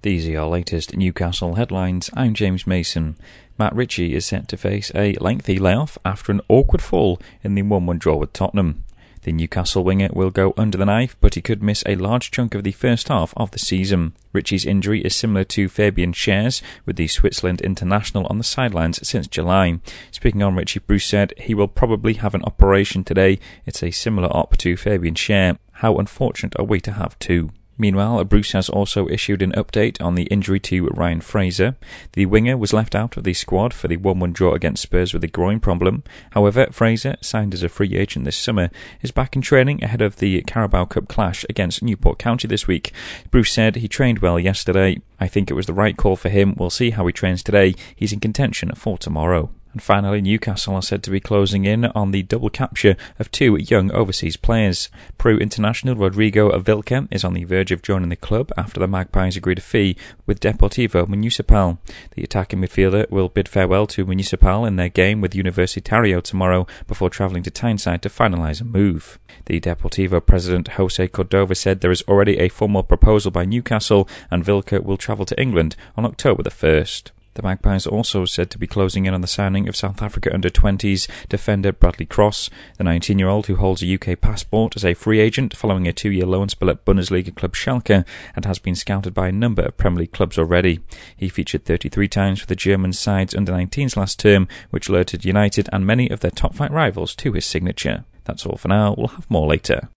These are your latest Newcastle headlines. I'm James Mason. Matt Ritchie is set to face a lengthy layoff after an awkward fall in the 1-1 draw with Tottenham. The Newcastle winger will go under the knife, but he could miss a large chunk of the first half of the season. Ritchie's injury is similar to Fabian Schär's, with the Switzerland international on the sidelines since July. Speaking on Ritchie, Bruce said he will probably have an operation today. It's a similar op to Fabian Schär. How unfortunate are we to have two? Meanwhile, Bruce has also issued an update on the injury to Ryan Fraser. The winger was left out of the squad for the 1-1 draw against Spurs with a groin problem. However, Fraser, signed as a free agent this summer, is back in training ahead of the Carabao Cup clash against Newport County this week. Bruce said he trained well yesterday. I think it was the right call for him. We'll see how he trains today. He's in contention for tomorrow. And finally, Newcastle are said to be closing in on the double capture of two young overseas players. Peru international Rodrigo Avilca is on the verge of joining the club after the Magpies agreed a fee with Deportivo Municipal. The attacking midfielder will bid farewell to Municipal in their game with Universitario tomorrow before travelling to Tyneside to finalise a move. The Deportivo president Jose Cordova said there is already a formal proposal by Newcastle and Vilca will travel to England on October the 1st. The Magpies are also said to be closing in on the signing of South Africa under-20s defender Bradley Cross. The 19-year-old, who holds a UK passport, is a free agent following a 2-year loan spell at Bundesliga club Schalke and has been scouted by a number of Premier League clubs already. He featured 33 times for the German side's under-19s last term, which alerted United and many of their top-flight rivals to his signature. That's all for now. We'll have more later.